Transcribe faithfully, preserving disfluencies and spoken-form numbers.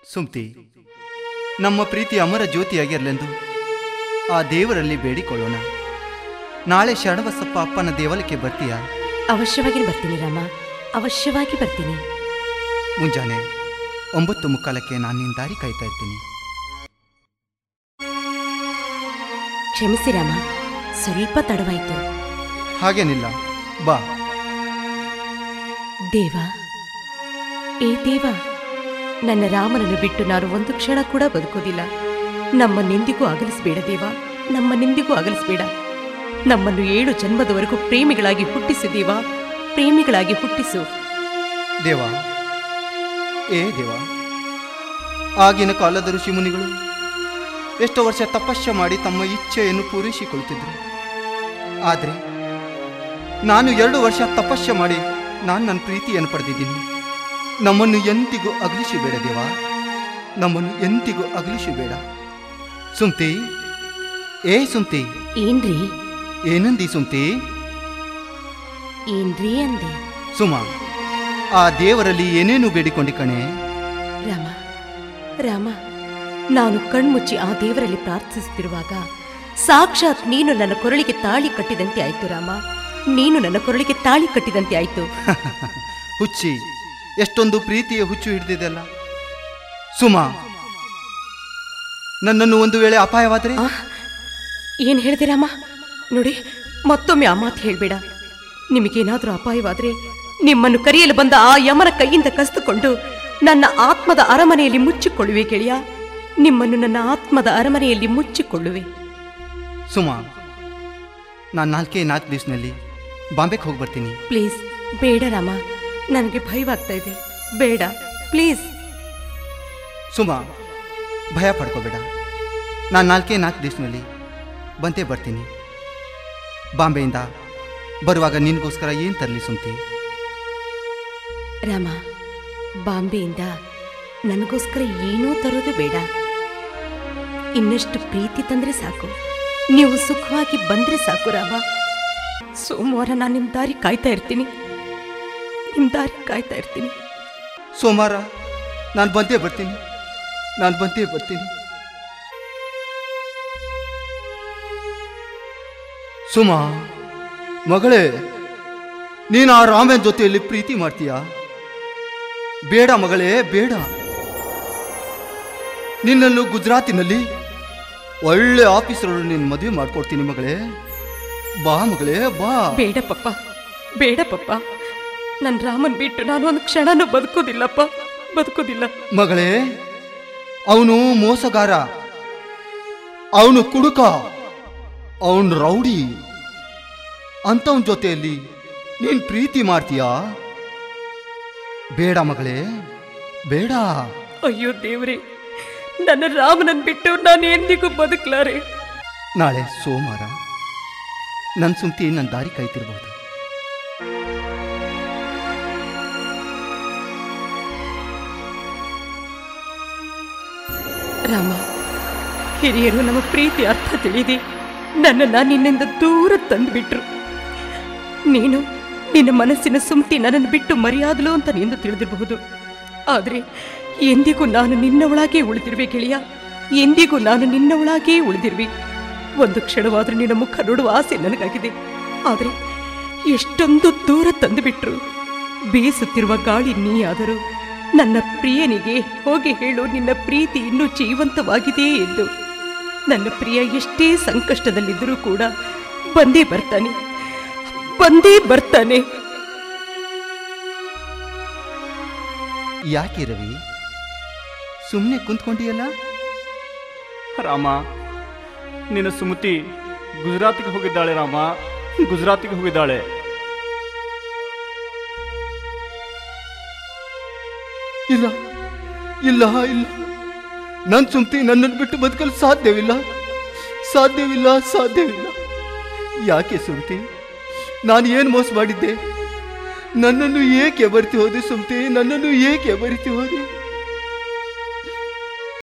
ಸುಮ್ತಿ, ನಮ್ಮ ಪ್ರೀತಿ ಅಮರ ಜ್ಯೋತಿಯಾಗಿರಲೆಂದು ಆ ದೇವರಲ್ಲಿ ಬೇಡಿಕೊಳ್ಳೋಣ. ನಾಳೆ ಶರಣಬಸಪ್ಪ ಅಪ್ಪನ ದೇವಾಲಯಕ್ಕೆ ಬರ್ತೀಯಾ? ಅವಶ್ಯವಾಗಿ ಬರ್ತೀನಿ ರಾಮ, ಅವಶ್ಯವಾಗಿ ಬರ್ತೀನಿ. ಮುಂಜಾನೆ ಒಂಬತ್ತು ಮುಕ್ಕಾಲಕ್ಕೆ ನಾನು ನಿನ್ನ ದಾರಿ ಕಾಯ್ತಾ ಇರ್ತೀನಿ. ಕ್ಷಮಿಸಿ ರಾಮ, ಸ್ವಲ್ಪ ತಡವಾಯಿತು. ಹಾಗೇನಿಲ್ಲ, ಬಾ. ದೇವ, ಏ ದೇವ, ನನ್ನ ರಾಮನನ್ನು ಬಿಟ್ಟು ನಾನು ಒಂದು ಕ್ಷಣ ಕೂಡ ಬದುಕೋದಿಲ್ಲ. ನಮ್ಮನ್ನೆಂದಿಗೂ ಅಗಲಿಸಬೇಡ ದೇವ, ನಮ್ಮನ್ನೆಂದಿಗೂ ಅಗಲಿಸಬೇಡ. ನಮ್ಮನ್ನು ಏಳು ಜನ್ಮದವರೆಗೂ ಪ್ರೇಮಿಗಳಾಗಿ ಹುಟ್ಟಿಸು ದೇವ, ಪ್ರೇಮಿಗಳಾಗಿ ಹುಟ್ಟಿಸು ದೇವ. ಏ ದೇವ, ಆಗಿನ ಕಾಲದ ಋಷಿ ಮುನಿಗಳು ಎಷ್ಟೋ ವರ್ಷ ತಪಸ್ಸು ಮಾಡಿ ತಮ್ಮ ಇಚ್ಛೆಯನ್ನು ಪೂರೈಸಿಕೊಳ್ಳುತ್ತಿದ್ದರು. ಆದರೆ ನಾನು ಎರಡು ವರ್ಷ ತಪಸ್ಸು ಮಾಡಿ ನಾನು ನನ್ನ ಪ್ರೀತಿಯನ್ನು ಪಡೆದಿದ್ದೀನಿ. ನಮ್ಮನ್ನು ಎಂದಿಗೂ ಅಗಲಿಸಬೇಡ ದೇವ, ನಮ್ಮನ್ನು ಎಂದಿಗೂ ಅಗಲಿಸಬೇಡ. ಸುಮ್ತಿ, ಏ ಸುಮ್ತಿ. ಏನ್ರಿ? ಏನಂದಿ ಸುಮ್ತಿ? ಏನ್ರಿ ಅಂದೆ. ಸುಮಾ, ಆ ದೇವರಲ್ಲಿ ಏನೇನು ಬೇಡಿಕೊಂಡಿ ಕಣೆ? ರಾಮ, ರಾಮ, ನಾನು ಕಣ್ಮುಚ್ಚಿ ಆ ದೇವರಲ್ಲಿ ಪ್ರಾರ್ಥಿಸುತ್ತಿರುವಾಗ ಸಾಕ್ಷಾತ್ ನೀನು ನನ್ನ ಕೊರಳಿಗೆ ತಾಳಿ ಕಟ್ಟಿದಂತೆ ಆಯ್ತು ರಾಮ, ನೀನು ನನ್ನ ಕೊರಳಿಗೆ ತಾಳಿ ಕಟ್ಟಿದಂತೆ ಆಯ್ತು. ಹುಚ್ಚಿ, ಎಷ್ಟೊಂದು ಪ್ರೀತಿಯ ಹುಚ್ಚು ಹಿಡಿದಿದೆಲ್ಲ. ಸುಮಾ, ನನ್ನನ್ನು ಒಂದು ವೇಳೆ ಅಪಾಯವಾದರೆ? ಏನ್ ಹೇಳಿದೆ ರಾಮ? ನೋಡಿ, ಮತ್ತೊಮ್ಮೆ ಆ ಮಾತು ಹೇಳ್ಬೇಡ. ನಿಮಗೇನಾದ್ರೂ ಅಪಾಯವಾದ್ರೆ ನಿಮ್ಮನ್ನು ಕರೆಯಲು ಬಂದ ಆ ಯಮನ ಕೈಯಿಂದ ಕಸಿದುಕೊಂಡು ನನ್ನ ಆತ್ಮದ ಅರಮನೆಯಲ್ಲಿ ಮುಚ್ಚಿಕೊಳ್ಳುವೆ ಗೆಳೆಯ, ನಿಮ್ಮನ್ನು ನನ್ನ ಆತ್ಮದ ಅರಮನೆಯಲ್ಲಿ ಮುಚ್ಚಿಕೊಳ್ಳುವೆ. ಸುಮಾ, ನಾನು ನಾಲ್ಕೇ ನಾಲ್ಕು ದಿವಸದಲ್ಲಿ ಬಾಂಬೆಗೆ ಹೋಗಿ ಬರ್ತೀನಿ. ಪ್ಲೀಸ್ ಬೇಡ ರಾಮ, ನನಗೆ ಭಯವಾಗ್ತಾ ಇದೆ, ಬೇಡ ಪ್ಲೀಸ್. ಸುಮಾ, ಭಯ ಪಡ್ಕೋಬೇಡ. ನಾನು ನಾಲ್ಕೇ ನಾಲ್ಕು ದಿವಸದಲ್ಲಿ ಬಂದೇ ಬರ್ತೀನಿ. ಬಾಂಬೆಯಿಂದ ಬರುವಾಗ ನಿನಗೋಸ್ಕರ ಏನು ತರಲಿ ಸುಮ್ತಿ? ರಾಮ, ಬಾಂಬೆಯಿಂದ ನನಗೋಸ್ಕರ ಏನೂ ತರೋದು ಬೇಡ. ಇನ್ನಷ್ಟು ಪ್ರೀತಿ ತಂದ್ರೆ ಸಾಕು, ನೀವು ಸುಖವಾಗಿ ಬಂದ್ರೆ ಸಾಕು ರಾಮ. ಸೋಮವಾರ ನಾನು ನಿಮ್ಮ ದಾರಿ ಕಾಯ್ತಾ ಇರ್ತೀನಿ, ನಿಮ್ಮ ದಾರಿ ಕಾಯ್ತಾ ಇರ್ತೀನಿ. ಸೋಮವಾರ ನಾನು ಬಂದೇ ಬರ್ತೀನಿ, ನಾನು ಬಂದೇ ಬರ್ತೀನಿ. ಸುಮಾ ಮಗಳೇ, ನೀನು ಆ ರಾಮನ ಜೊತೆಯಲ್ಲಿ ಪ್ರೀತಿ ಮಾಡ್ತೀಯಾ? ಬೇಡ ಮಗಳೇ, ಬೇಡ. ನಿನ್ನನ್ನು ಗುಜರಾತಿನಲ್ಲಿ ಒಳ್ಳೆ ಆಫೀಸರು ನಿನ್ನ ಮದುವೆ ಮಾಡ್ಕೊಡ್ತೀನಿ ಮಗಳೇ. ಬಾ ಮಗಳೇ, ಬಾ. ಬೇಡ ಪಪ್ಪ, ಬೇಡ ಪಪ್ಪ, ನನ್ನ ರಾಮನ್ ಬಿಟ್ಟು ನಾನು ಒಂದು ಕ್ಷಣನೂ ಬದುಕೋದಿಲ್ಲಪ್ಪ, ಬದುಕೋದಿಲ್ಲ. ಮಗಳೇ, ಅವನು ಮೋಸಗಾರ, ಅವನು ಕುಡುಕ, ಅವನು ರೌಡಿ. ಅಂತವನ ಜೊತೆಯಲ್ಲಿ ನೀನ್ ಪ್ರೀತಿ ಮಾಡ್ತೀಯಾ? ಬೇಡ ಮಗಳೇ, ಬೇಡ. ಅಯ್ಯೋ ದೇವ್ರೆ, ನನ್ನ ರಾಮನನ್ ಬಿಟ್ಟು ನಾನು ಎಂದಿಗೂ ಬದುಕಲಾರೆ. ನಾಳೆ ಸೋಮವಾರ ನನ್ನ ಸುಮ್ತಿ ನನ್ನ ದಾರಿ ಕಾಯ್ತಿರ್ಬಹುದು. ರಾಮ, ಹಿರಿಯರು ನಮ್ಮ ಪ್ರೀತಿ ಅರ್ಥ ತಿಳಿದಿ ನನ್ನನ್ನು ನಿನ್ನಿಂದ ದೂರ ತಂದುಬಿಟ್ರು. ನೀನು ನಿನ್ನ ಮನಸ್ಸಿನ ಸುಮ್ತಿ ನನ್ನನ್ನು ಬಿಟ್ಟು ಮರೆಯಾದಲು ಅಂತ ನಿಂದು ತಿಳಿದಿರಬಹುದು. ಆದರೆ ಎಂದಿಗೂ ನಾನು ನಿನ್ನವಳಾಗೇ ಉಳಿದಿರುವೆ ಗೆಳೆಯ, ಎಂದಿಗೂ ನಾನು ನಿನ್ನವಳಾಗೇ ಉಳಿದಿರುವೆ. ಒಂದು ಕ್ಷಣವಾದರೂ ನಿನ್ನ ಮುಖ ನೋಡುವ ಆಸೆ ನನಗಾಗಿದೆ. ಆದರೆ ಎಷ್ಟೊಂದು ದೂರ ತಂದುಬಿಟ್ರು. ಬೀಸುತ್ತಿರುವ ಗಾಳಿ ನೀಯಾದರೂ ನನ್ನ ಪ್ರಿಯನಿಗೆ ಹೋಗಿ ಹೇಳು, ನಿನ್ನ ಪ್ರೀತಿ ಇನ್ನೂ ಜೀವಂತವಾಗಿದೆ ಎಂದು. ನನ್ನ ಪ್ರಿಯ ಎಷ್ಟೇ ಸಂಕಷ್ಟದಲ್ಲಿದ್ದರೂ ಕೂಡ ಬಂದೇ ಬರ್ತಾನೆ, ಬಂದೇ ಬರ್ತಾನೆ. ಯಾಕೆ ರವಿ ಸುಮ್ಮನೆ ಕುಂತ್ಕೊಂಡಿಯಲ್ಲ? ರಾಮ, ನಿನ್ನ ಸುಮತಿ ಗುಜರಾತಿಗೆ ಹೋಗಿದ್ದಾಳೆ. ರಾಮ, ಗುಜರಾತಿಗೆ ಹೋಗಿದ್ದಾಳೆ. ಇಲ್ಲ ಇಲ್ಲ ಇಲ್ಲ, ನನ್ನ ಸುಮ್ತಿ ನನ್ನನ್ನು ಬಿಟ್ಟು ಬದುಕಲು ಸಾಧ್ಯವಿಲ್ಲ, ಸಾಧ್ಯವಿಲ್ಲ, ಸಾಧ್ಯವಿಲ್ಲ. ಯಾಕೆ ಸುಮ್ತಿ, ನಾನು ಏನು ಮೋಸ ಮಾಡಿದ್ದೆ? ನನ್ನನ್ನು ಏಕೆ ಬರಿತಿ ಹೋದೆ ಸುಮ್ತಿ, ನನ್ನನ್ನು ಏಕೆ ಬರಿತಿ ಹೋದೆ?